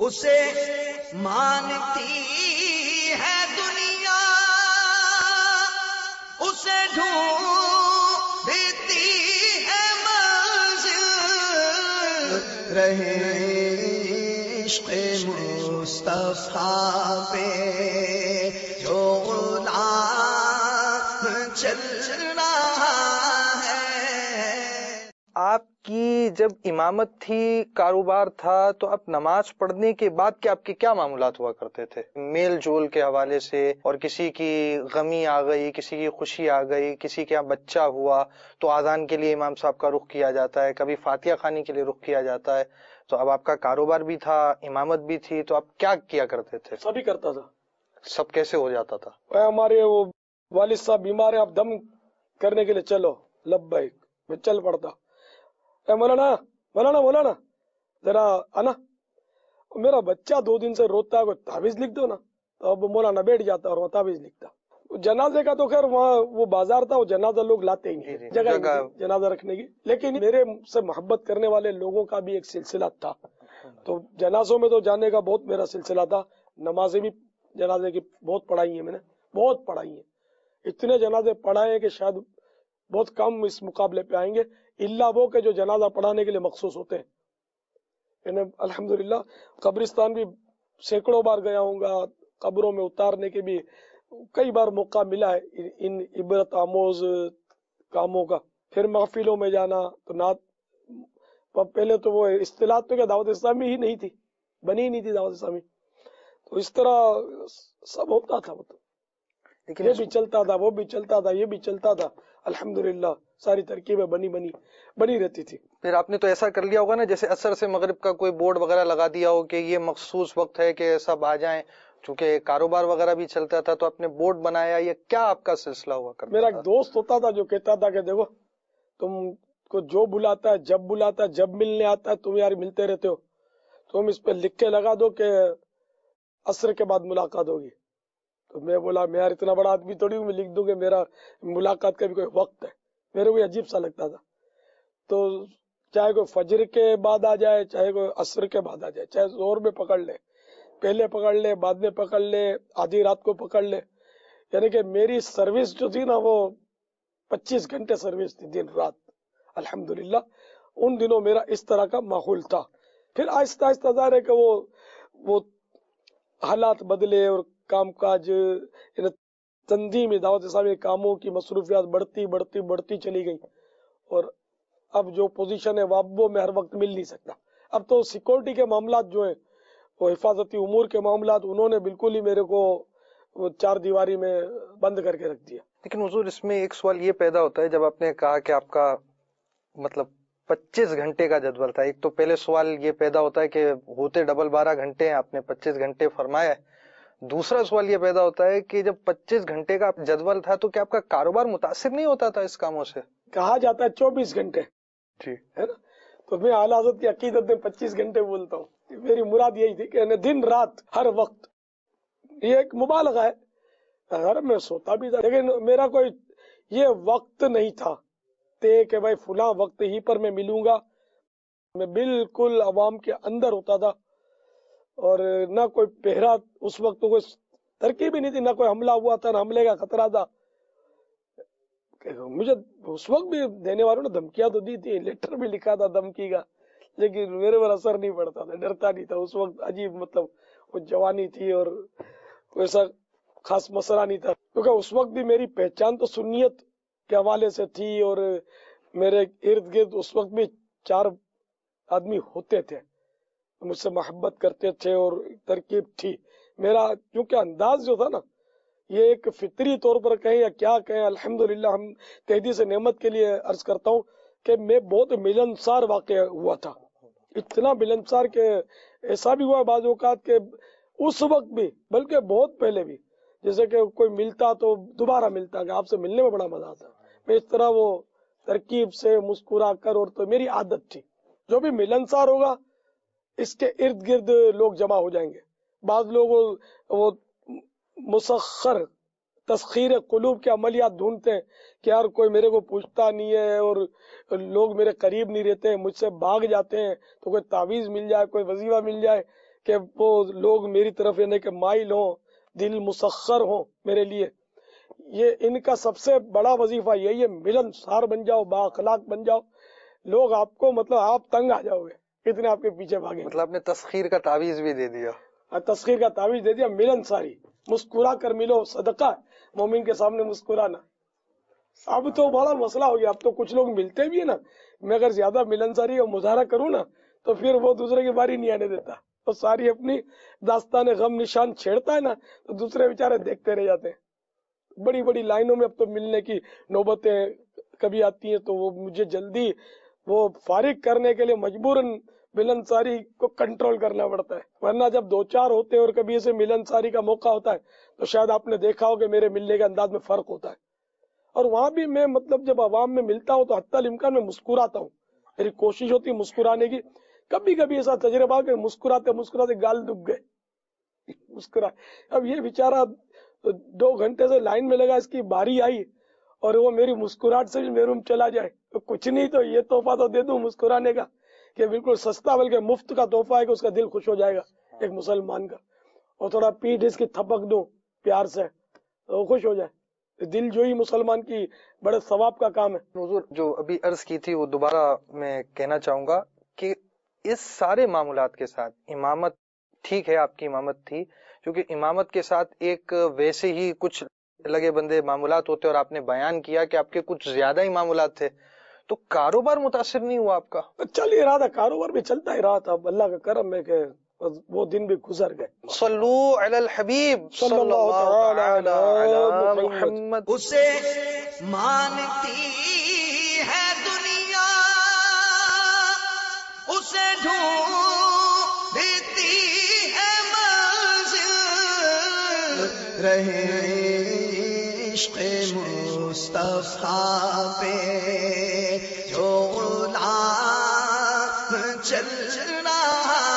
اسے مانتی ہے دنیا، اسے ڈھونڈتی ہے منزل، رہے عشق مصطفیٰ پہ جو غلام چل رہا ہے۔ آپ کی جب امامت تھی، کاروبار تھا، تو آپ نماز پڑھنے کے بعد آپ کے کیا معاملات ہوا کرتے تھے میل جول کے حوالے سے؟ اور کسی کی غمی آ گئی، کسی کی خوشی آ گئی، کسی کے یہاں بچہ ہوا تو آذان کے لیے امام صاحب کا رخ کیا جاتا ہے، کبھی فاتحہ خوانی کے لیے رخ کیا جاتا ہے۔ تو اب آپ کا کاروبار بھی تھا، امامت بھی تھی، تو آپ کیا کیا کرتے تھے؟ سبھی کرتا تھا۔ سب کیسے ہو جاتا تھا؟ ہمارے وہ والد صاحب بیمار ہیں، آپ دم کرنے کے لیے چلو، لبیک، میں چل پڑتا۔ مولانا مولانا مولانا ذرا آنا، میرا بچہ 2 دن سے روتا ہے، کوئی تعویذ لکھ دو نا۔ تو اب مولانا بیٹھ جاتا اور وہ تعویذ لکھتا۔ جنازے کا تو خیر وہاں وہ بازار تھا، وہ جنازہ لوگ لاتے ہی نہیں، جگہ ہی نہیں تھی جنازہ رکھنے کی۔ لیکن میرے سے محبت کرنے والے لوگوں کا بھی ایک سلسلہ تھا، تو جنازوں میں تو جانے کا بہت میرا سلسلہ تھا۔ نمازیں بھی جنازے کی بہت پڑھائی ہیں، میں نے بہت پڑھائی ہیں، اتنے جنازے پڑھائے ہیں کہ شاید بہت کم اس مقابلے پہ آئیں گے، الا وہ کہ جو جنازہ پڑھانے کے لیے مخصوص ہوتے ہیں۔ یعنی الحمدللہ قبرستان بھی سینکڑوں بار گیا ہوں گا، قبروں میں اتارنے کے بھی کئی بار موقع ملا ہے ان عبرت آموز کاموں کا۔ پھر محفلوں میں جانا، تو نعت پہلے تو وہ اصطلاحات پہ دعوت اسلامی ہی نہیں تھی، بنی ہی نہیں تھی دعوت اسلامی، تو اس طرح سب ہوتا تھا۔ لیکن یہ بھی چلتا تھا، وہ بھی چلتا تھا، یہ بھی چلتا تھا، الحمدللہ ساری ترکیبیں بنی رہتی تھی۔ پھر آپ نے تو ایسا کر لیا ہوگا نا، جیسے عصر سے مغرب کا کوئی بورڈ وغیرہ لگا دیا ہو کہ یہ مخصوص وقت ہے کہ سب آ جائیں، چونکہ کاروبار وغیرہ بھی چلتا تھا، تو آپ نے بورڈ بنایا، یہ کیا آپ کا سلسلہ ہوا کرتا میرا تھا؟ ایک دوست ہوتا تھا جو کہتا تھا کہ دیکھو تم کو جو بلاتا ہے، جب بلاتا ہے، جب ملنے آتا ہے، تم یار ملتے رہتے ہو، تم اس پہ لکھ کے لگا دو کہ عصر کے بعد ملاقات ہوگی۔ تو میں بولا میں یار اتنا بڑا آدمی تھوڑی ہوں، میں لکھ دوں کہ میرا ملاقات کا بھی کوئی وقت ہے، میرے کو عجیب سا لگتا تھا۔ تو چاہے کوئی فجر کے بعد آ جائے، چاہے کوئی عصر کے بعد آ جائے، چاہے زور میں پکڑ لے، پہلے پکڑ لے، بعد میں پکڑ لے، آدھی رات کو پکڑ لے، یعنی کہ میری سروس جو تھی نا وہ 25 گھنٹے سروس تھی، دن رات، الحمدللہ۔ ان دنوں میرا اس طرح کا ماحول تھا۔ پھر آہستہ آہستہ ظاہر ہے کہ وہ حالات بدلے اور کام کاج، تنظیم دعوت اسلامی کاموں کی مصروفیات بڑھتی چلی گئی، اور اب جو پوزیشن ہے وہ میں ہر وقت مل نہیں سکتا۔ اب تو سیکورٹی کے معاملات جو ہیں، وہ حفاظتی امور کے معاملات، انہوں نے بالکل ہی میرے کو وہ 4 دیواری میں بند کر کے رکھ دیا۔ لیکن حضور اس میں ایک سوال یہ پیدا ہوتا ہے، جب آپ نے کہا کہ آپ کا مطلب 25 گھنٹے کا جدول تھا، ایک تو پہلے سوال یہ پیدا ہوتا ہے کہ ہوتے ڈبل 12 گھنٹے ہیں، آپ نے 25 گھنٹے فرمایا ہے۔ دوسرا سوال یہ پیدا ہوتا ہے کہ جب 25 گھنٹے کا جدول تھا تو کیا آپ کا کاروبار متاثر نہیں ہوتا تھا اس کاموں سے؟ کہا جاتا ہے 24 گھنٹے، جی ہے نا؟ تو میں اعلیٰ حضرت کی عقیدت میں 25 گھنٹے بولتا ہوں۔ میری مراد یہی تھی کہ دن رات ہر وقت، یہ ایک مبالغہ ہے، اگر میں سوتا بھی تھا لیکن میرا کوئی یہ وقت نہیں تھا کہ بھائی فلاں وقت ہی پر میں ملوں گا۔ میں بالکل عوام کے اندر ہوتا تھا، اور نہ کوئی پہرا، اس وقت تو کوئی ترکیب ہی نہیں تھی، نہ کوئی حملہ ہوا تھا، نہ حملے کا خطرہ تھا۔ مجھے اس وقت بھی دینے والوں نے دھمکیاں تو دی تھی، لیٹر بھی لکھا تھا دھمکی کا، لیکن میرے پر اثر نہیں پڑتا تھا، ڈرتا نہیں تھا۔ اس وقت عجیب مطلب وہ جوانی تھی اور ایسا خاص مسئلہ نہیں تھا، کیونکہ اس وقت بھی میری پہچان تو سنیت کے حوالے سے تھی، اور میرے ارد گرد اس وقت بھی 4 آدمی ہوتے تھے مجھ سے محبت کرتے تھے، اور ترکیب تھی۔ میرا کیونکہ انداز جو تھا نا، یہ ایک فطری طور پر کہیں یا کیا کہیں، الحمدللہ ہم تحدیث نعمت کے لیے عرض کرتا ہوں کہ میں بہت ملنسار واقع ہوا تھا، اتنا ملنسار کہ ایسا بھی ہوا بعض اوقات کہ اس وقت بھی، بلکہ بہت پہلے بھی، جیسے کہ کوئی ملتا تو دوبارہ ملتا کہ آپ سے ملنے میں بڑا مزہ آتا، میں اس طرح وہ ترکیب سے مسکرا کر، اور تو میری عادت تھی جو بھی ملنسار ہوگا اس کے ارد گرد لوگ جمع ہو جائیں گے۔ بعض لوگ وہ مسخر تسخیر قلوب کے عملیات ڈھونڈتے ہیں کہ یار کوئی میرے کو پوچھتا نہیں ہے، اور لوگ میرے قریب نہیں رہتے ہیں، مجھ سے بھاگ جاتے ہیں، تو کوئی تعویذ مل جائے، کوئی وظیفہ مل جائے کہ وہ لوگ میری طرف یعنی کہ مائل ہوں، دل مسخر ہوں میرے لیے. یہ ان کا سب سے بڑا وظیفہ یہی ہے، ملن سار بن جاؤ، با اخلاق بن جاؤ. لوگ آپ کو مطلب آپ تنگ آ جاؤ گے اتنے آپ کے پیچھے بھاگیں. مطلب آپ نے تسخیر کا تعویذ بھی دے دیا. تسخیر کا تعویذ دے دیا. ملن ساری، مسکرا کر ملو، صدقہ ہے مومن کے سامنے مسکرانا. اب تو بڑا مسئلہ ہو گیا. اب تو کچھ لوگ ملتے بھی ہیں نا، میں اگر زیادہ ملنساری کا مظاہرہ کروں نا تو پھر وہ دوسرے کی باری نہیں آنے دیتا. تو ساری اپنی داستان غم نشان چھیڑتا ہے نا تو دوسرے بیچارے دیکھتے رہ جاتے ہیں. بڑی بڑی لائنوں میں اب تو ملنے کی نوبتیں کبھی آتی ہیں تو وہ مجھے جلدی وہ فارغ کرنے کے لیے مجبوراً ملنساری کو کنٹرول کرنا پڑتا ہے. ورنہ جب دو چار ہوتے ہیں اور کبھی ایسے ملنساری کا موقع ہوتا ہے تو شاید آپ نے دیکھا ہو کہ میرے ملنے کے انداز میں فرق ہوتا ہے. اور وہاں بھی میں مطلب جب عوام میں ملتا ہوں تو حتی الامکان میں مسکراتا ہوں. میری کوشش ہوتی ہے مسکرانے کی. کبھی کبھی ایسا تجربہ کہ مسکراتے مسکراتے گال دب گئے مسکرا. اب یہ بیچارہ 2 گھنٹے سے لائن میں لگا، اس کی باری آئی اور وہ میری مسکراہٹ سے بھی محروم چلا جائے تو کچھ نہیں تو یہ تحفہ تو دے دوں مسکرانے کا کہ بالکل سستا بلکہ مفت کا تحفہ ہے کہ اس کا دل خوش ہو جائے گا ایک مسلمان کا. اور تھوڑا پیٹھ اس کی تھپک دوں پیار سے تو وہ خوش ہو جائے. دل جو ہی مسلمان کی بڑے ثواب کا کام ہے. حضور جو ابھی عرض کی تھی وہ دوبارہ میں کہنا چاہوں گا کہ اس سارے معاملات کے ساتھ امامت ٹھیک ہے، آپ کی امامت تھی، کیونکہ امامت کے ساتھ ایک ویسے ہی کچھ لگے بندے معاملات ہوتے اور آپ نے بیان کیا کہ آپ کے کچھ زیادہ ہی معاملات تھے، تو کاروبار متاثر نہیں ہوا آپ کا؟ چل ہی رہا تھا، کاروبار بھی چلتا ہی رہا تھا. اللہ کا کرم ہے کہ وہ دن بھی گزر گئے. صلو علی الحبیب صلی اللہ تعالی علی محمد. اسے مانتی ہے دنیا، اسے ڈھونڈتی ہے منزل، رہے عشق مصطفیٰ پہ جو غلام چل رہا